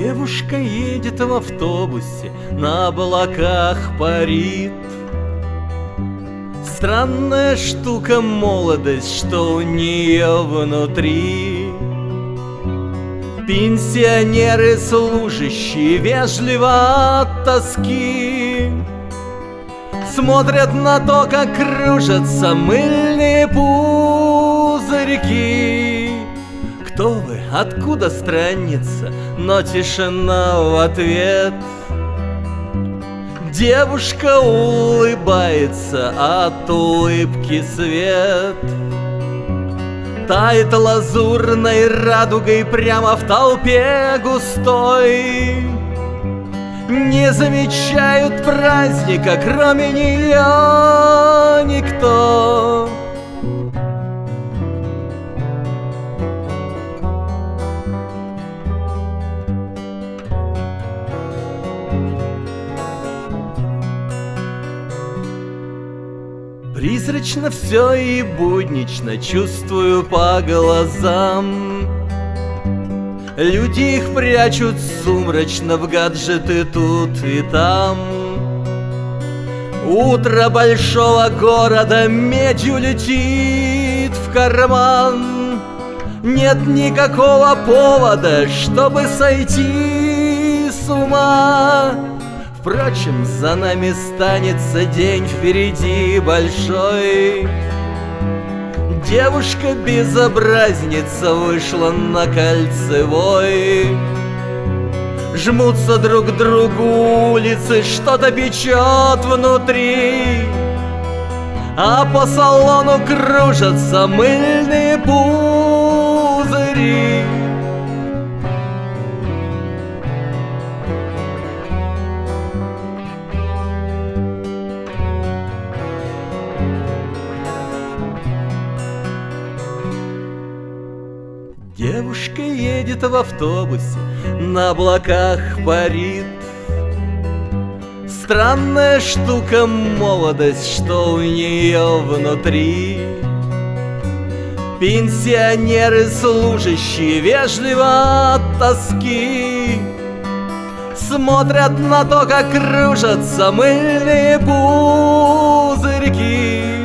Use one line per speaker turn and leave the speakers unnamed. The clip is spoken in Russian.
Девушка едет в автобусе, на облаках парит. Странная штука молодость, что у нее внутри. Пенсионеры, служащие, вежливо от тоски смотрят на то, как кружатся мыльные пузырьки. Кто вы? Откуда странница? Но тишина в ответ. Девушка улыбается, от улыбки свет тает лазурной радугой прямо в толпе густой. Не замечают праздника, кроме нее никто. Призрачно все и буднично, чувствую по глазам. Люди их прячут сумрачно в гаджеты тут и там. Утро большого города медью летит в карман. Нет никакого повода, чтобы сойти с ума. Впрочем, за нами станется день впереди большой. Девушка-безобразница вышла на Кольцевой. Жмутся друг к другу улицы, что-то печет внутри, а по салону кружатся мыльные пузыри. Девушка едет в автобусе, на облаках парит. Странная штука молодость, что у нее внутри. Пенсионеры, служащие, вежливо от тоски смотрят на то, как кружатся мыльные пузырьки.